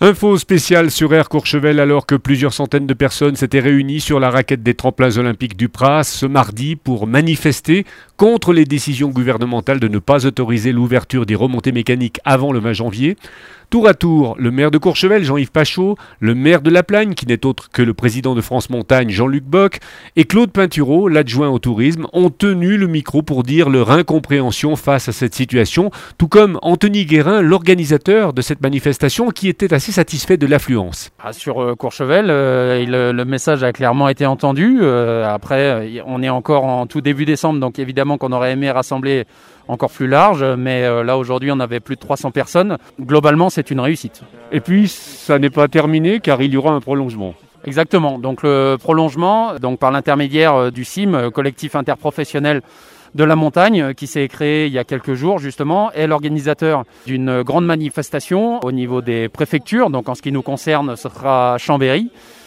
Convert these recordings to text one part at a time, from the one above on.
Info spéciale sur Air Courchevel alors que plusieurs centaines de personnes s'étaient réunies sur la raquette des tremplins olympiques du Pras ce mardi pour manifester contre les décisions gouvernementales de ne pas autoriser l'ouverture des remontées mécaniques avant le 20 janvier. Tour à tour, le maire de Courchevel, Jean-Yves Pachot, le maire de La Plagne, qui n'est autre que le président de France Montagne, Jean-Luc Bock, et Claude Pinturault, l'adjoint au tourisme, ont tenu le micro pour dire leur incompréhension face à cette situation, tout comme Anthony Guérin, l'organisateur de cette manifestation, qui était assez satisfait de l'affluence. Sur Courchevel, le message a clairement été entendu. Après, on est encore en tout début décembre, donc évidemment qu'on aurait aimé rassembler encore plus large, mais là aujourd'hui on avait plus de 300 personnes. Globalement c'est une réussite. Et puis ça n'est pas terminé car il y aura un prolongement. Exactement, donc le prolongement, donc par l'intermédiaire du CIM, collectif interprofessionnel de la montagne, qui s'est créé il y a quelques jours justement, est l'organisateur d'une grande manifestation au niveau des préfectures. Donc en ce qui nous concerne, ce sera Chambéry,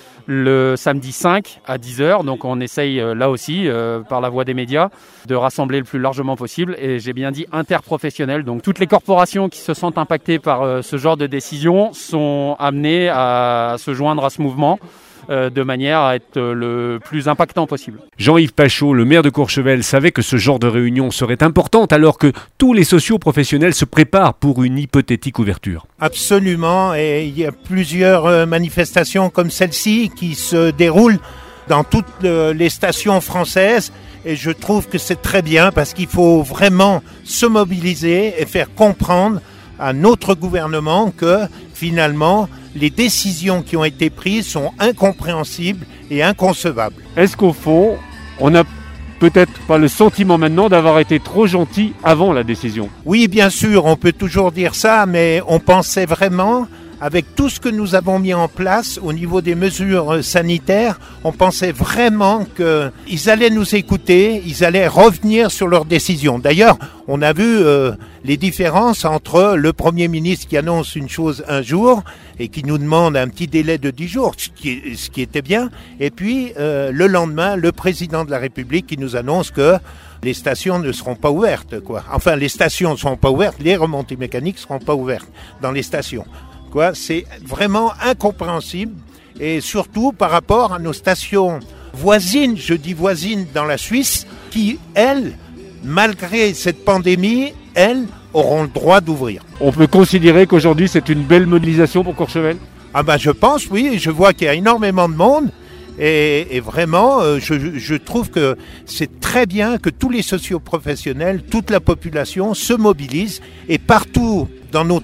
le samedi 5 à 10h. Donc on essaye là aussi, par la voie des médias, de rassembler le plus largement possible. Et j'ai bien dit interprofessionnel. Donc toutes les corporations qui se sentent impactées par ce genre de décision sont amenées à se joindre à ce mouvement de manière à être le plus impactant possible. Jean-Yves Pachot, le maire de Courchevel, savait que ce genre de réunion serait importante alors que tous les socio-professionnels se préparent pour une hypothétique ouverture. Absolument, et il y a plusieurs manifestations comme celle-ci qui se déroulent dans toutes les stations françaises et je trouve que c'est très bien parce qu'il faut vraiment se mobiliser et faire comprendre à notre gouvernement que finalement les décisions qui ont été prises sont incompréhensibles et inconcevables. Est-ce qu'au fond, on n'a peut-être pas le sentiment maintenant d'avoir été trop gentil avant la décision ? Oui, bien sûr, on peut toujours dire ça, mais on pensait vraiment, avec tout ce que nous avons mis en place au niveau des mesures sanitaires, on pensait vraiment qu'ils allaient nous écouter, ils allaient revenir sur leurs décisions. D'ailleurs, on a vu les différences entre le Premier ministre qui annonce une chose un jour et qui nous demande un petit délai de 10 jours, ce qui était bien, et puis le lendemain, le président de la République qui nous annonce que les stations ne seront pas ouvertes, quoi. Enfin, les stations ne seront pas ouvertes, les remontées mécaniques ne seront pas ouvertes dans les stations. C'est vraiment incompréhensible et surtout par rapport à nos stations voisines, je dis voisines dans la Suisse, qui, elles, malgré cette pandémie, elles auront le droit d'ouvrir. On peut considérer qu'aujourd'hui c'est une belle mobilisation pour Courchevel ? Je pense, oui, je vois qu'il y a énormément de monde. Et vraiment, je trouve que c'est très bien que tous les socio-professionnels, toute la population se mobilisent et partout dans nos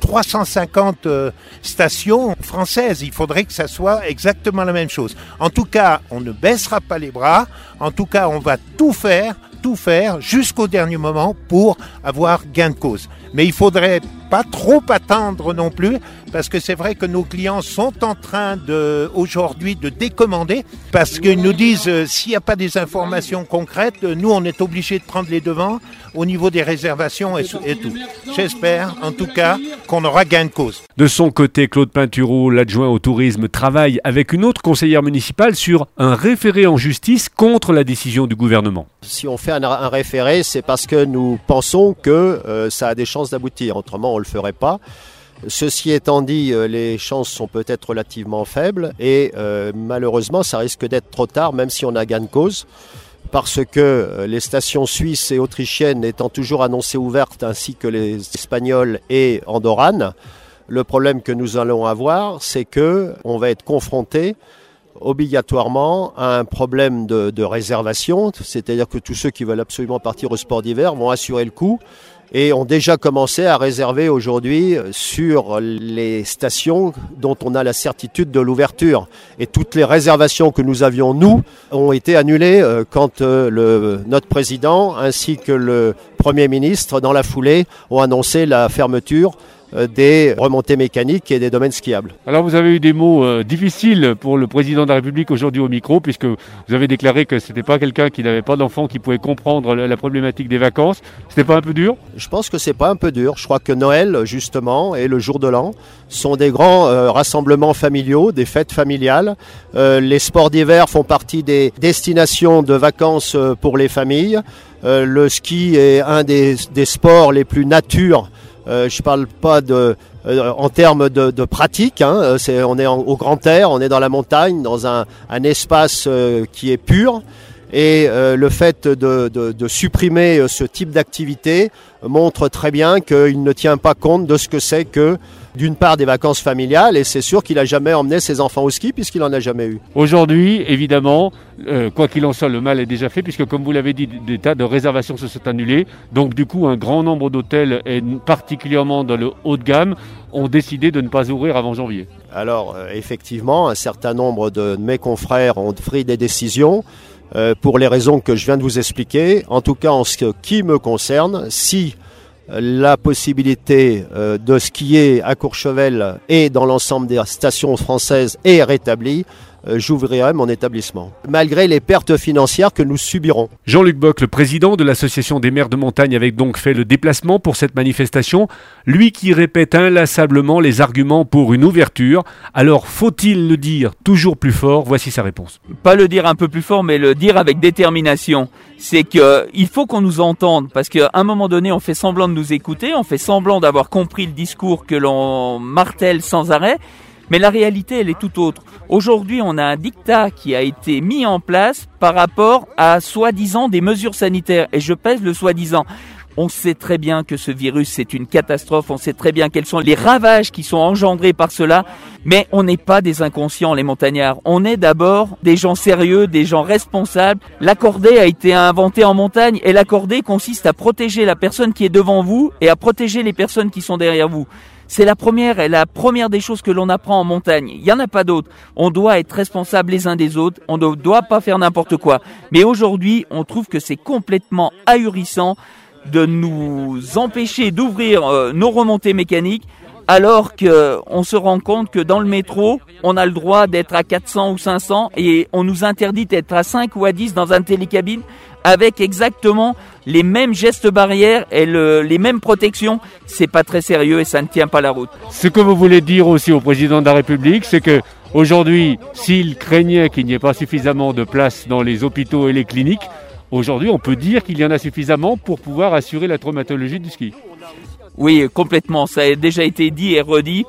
350 stations françaises, il faudrait que ça soit exactement la même chose. En tout cas, on ne baissera pas les bras. En tout cas, on va tout faire jusqu'au dernier moment pour avoir gain de cause. Mais il faudrait pas trop attendre non plus, parce que c'est vrai que nos clients sont en train aujourd'hui de décommander, parce qu'ils nous disent s'il n'y a pas des informations concrètes, nous on est obligés de prendre les devants au niveau des réservations et tout. J'espère en tout cas qu'on aura gain de cause. De son côté, Claude Pinturault, l'adjoint au tourisme, travaille avec une autre conseillère municipale sur un référé en justice contre la décision du gouvernement. Si on fait un référé, c'est parce que nous pensons que ça a des chances d'aboutir, autrement on ne le ferait pas. Ceci étant dit, les chances sont peut-être relativement faibles et malheureusement ça risque d'être trop tard même si on a gain de cause, parce que les stations suisses et autrichiennes étant toujours annoncées ouvertes ainsi que les espagnoles et andorranes, le problème que nous allons avoir, c'est qu'on va être confronté obligatoirement à un problème de réservation, c'est-à-dire que tous ceux qui veulent absolument partir au sport d'hiver vont assurer le coup et ont déjà commencé à réserver aujourd'hui sur les stations dont on a la certitude de l'ouverture. Et toutes les réservations que nous avions, nous, ont été annulées quand notre président ainsi que le Premier ministre, dans la foulée, ont annoncé la fermeture des remontées mécaniques et des domaines skiables. Alors vous avez eu des mots difficiles pour le président de la République aujourd'hui au micro, puisque vous avez déclaré que c'était pas quelqu'un qui n'avait pas d'enfant qui pouvait comprendre la problématique des vacances. C'était pas un peu dur ? Je pense que c'est pas un peu dur. Je crois que Noël, justement, et le jour de l'an sont des grands rassemblements familiaux, des fêtes familiales. Les sports d'hiver font partie des destinations de vacances pour les familles. Le ski est un des sports les plus nature. Je ne parle pas de en termes de pratique. On est au grand air, on est dans la montagne, dans un espace qui est pur. Et le fait de supprimer ce type d'activité montre très bien qu'il ne tient pas compte de ce que c'est que, d'une part, des vacances familiales, et c'est sûr qu'il n'a jamais emmené ses enfants au ski puisqu'il n'en a jamais eu. Aujourd'hui, évidemment, quoi qu'il en soit, le mal est déjà fait puisque, comme vous l'avez dit, des tas de réservations se sont annulées. Donc, du coup, un grand nombre d'hôtels, et particulièrement dans le haut de gamme, ont décidé de ne pas ouvrir avant janvier. Alors, effectivement, un certain nombre de mes confrères ont pris des décisions. Pour les raisons que je viens de vous expliquer. En tout cas, en ce qui me concerne, si la possibilité de skier à Courchevel et dans l'ensemble des stations françaises est rétablie, j'ouvrirai mon établissement, malgré les pertes financières que nous subirons. Jean-Luc Bock, le président de l'Association des maires de montagne, avait donc fait le déplacement pour cette manifestation. Lui qui répète inlassablement les arguments pour une ouverture. Alors, faut-il le dire toujours plus fort? Voici sa réponse. Pas le dire un peu plus fort, mais le dire avec détermination. C'est qu'il faut qu'on nous entende, parce qu'à un moment donné, on fait semblant de nous écouter, on fait semblant d'avoir compris le discours que l'on martèle sans arrêt, mais la réalité, elle est tout autre. Aujourd'hui, on a un diktat qui a été mis en place par rapport à soi-disant des mesures sanitaires. Et je pèse le soi-disant. On sait très bien que ce virus, c'est une catastrophe. On sait très bien quels sont les ravages qui sont engendrés par cela. Mais on n'est pas des inconscients, les montagnards. On est d'abord des gens sérieux, des gens responsables. La cordée a été inventée en montagne et la cordée consiste à protéger la personne qui est devant vous et à protéger les personnes qui sont derrière vous. C'est la première des choses que l'on apprend en montagne. Il n'y en a pas d'autres. On doit être responsables les uns des autres. On ne doit pas faire n'importe quoi. Mais aujourd'hui, on trouve que c'est complètement ahurissant de nous empêcher d'ouvrir nos remontées mécaniques, alors qu'on se rend compte que dans le métro, on a le droit d'être à 400 ou 500 et on nous interdit d'être à 5 ou à 10 dans un télécabine avec exactement les mêmes gestes barrières et les mêmes protections. C'est pas très sérieux et ça ne tient pas la route. Ce que vous voulez dire aussi au président de la République, c'est que aujourd'hui, s'il craignait qu'il n'y ait pas suffisamment de place dans les hôpitaux et les cliniques, aujourd'hui, on peut dire qu'il y en a suffisamment pour pouvoir assurer la traumatologie du ski. Oui, complètement. Ça a déjà été dit et redit.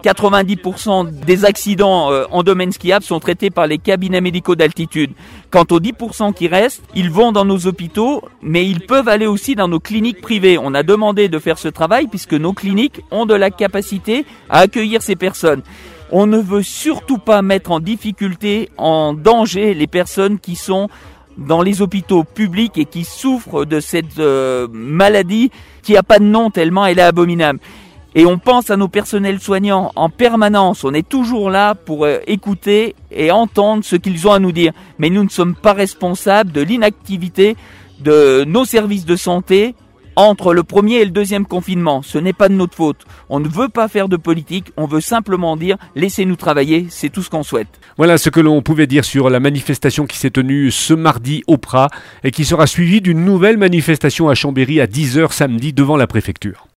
90% des accidents en domaine skiable sont traités par les cabinets médicaux d'altitude. Quant aux 10% qui restent, ils vont dans nos hôpitaux, mais ils peuvent aller aussi dans nos cliniques privées. On a demandé de faire ce travail puisque nos cliniques ont de la capacité à accueillir ces personnes. On ne veut surtout pas mettre en difficulté, en danger les personnes qui sont dans les hôpitaux publics et qui souffrent de cette maladie qui n'a pas de nom tellement elle est abominable. Et on pense à nos personnels soignants en permanence. On est toujours là pour écouter et entendre ce qu'ils ont à nous dire. Mais nous ne sommes pas responsables de l'inactivité de nos services de santé entre le premier et le deuxième confinement. Ce n'est pas de notre faute. On ne veut pas faire de politique. On veut simplement dire laissez-nous travailler. C'est tout ce qu'on souhaite. Voilà ce que l'on pouvait dire sur la manifestation qui s'est tenue ce mardi au Prat et qui sera suivie d'une nouvelle manifestation à Chambéry à 10h samedi devant la préfecture.